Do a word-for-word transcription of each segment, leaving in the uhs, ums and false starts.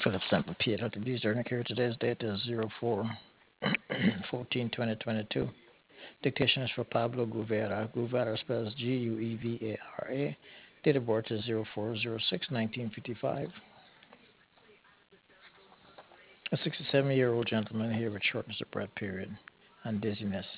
Philip Sample P L T D during here. Today's date is zero four fourteen twenty twenty-two. Dictation is for Pablo Guevara. Guevara spells G U E V A R A. Date of birth is zero four zero six nineteen fifty-five. A sixty-seven year old gentleman here with shortness of breath, period, and dizziness.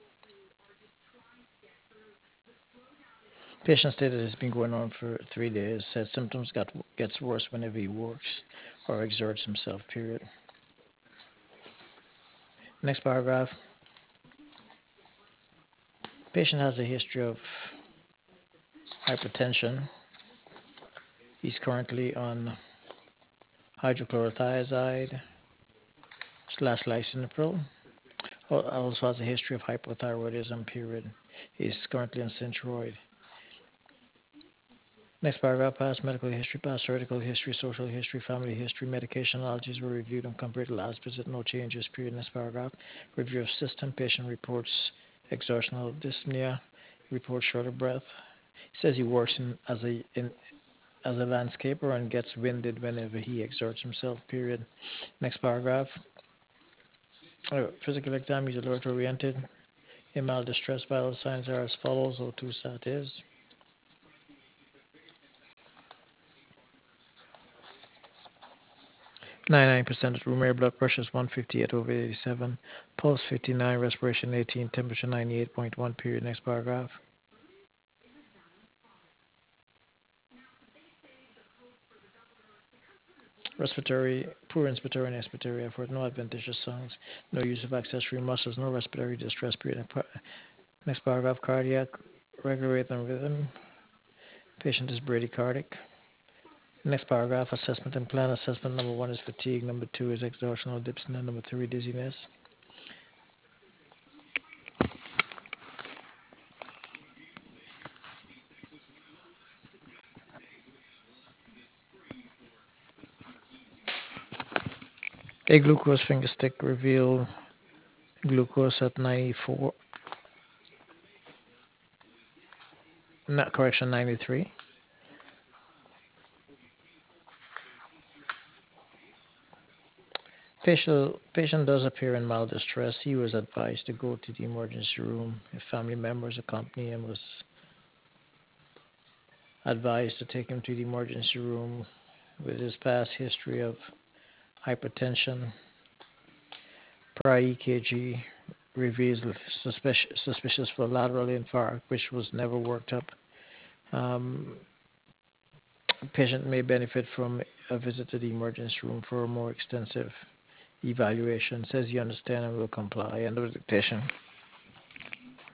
Patient stated it's been going on for three days. Said symptoms got gets worse whenever he works or exerts himself, period. Next paragraph. Patient has a history of hypertension. He's currently on hydrochlorothiazide slash lisinopril. Also has a history of hypothyroidism, period. He's currently on Synthroid. Next paragraph, past medical history, past surgical history, social history, family history, medication allergies were reviewed and compared to last visit, no changes, period. Next paragraph, review of system, patient reports exertional dyspnea, reports short of breath. He says he works in, as a in, as a landscaper and gets winded whenever he exerts himself, period. Next paragraph, uh, physical exam, he's alert oriented. In mild distress, vital signs are as follows. O two sat is. ninety-nine percent room air, blood pressure is one fifty-eight over eighty-seven, pulse fifty-nine, respiration eighteen, temperature ninety-eight point one, period. Next paragraph. Respiratory, poor inspiratory and expiratory effort, no adventitious sounds, no use of accessory muscles, no respiratory distress, period. Next paragraph, cardiac, regular rhythm, rhythm. Patient is bradycardic. Next paragraph, assessment and plan. Assessment number one is fatigue, number two is exertional dyspnea, number three dizziness. A glucose finger stick revealed glucose at ninety-four, not correction, ninety-three. Patient, patient does appear in mild distress. He was advised to go to the emergency room. If family members accompany him, was advised to take him to the emergency room. With his past history of hypertension, prior E K G reveals suspicious, suspicious for lateral infarct, which was never worked up. Um, patient may benefit from a visit to the emergency room for a more extensive evaluation. Says you understand and will comply. End of dictation.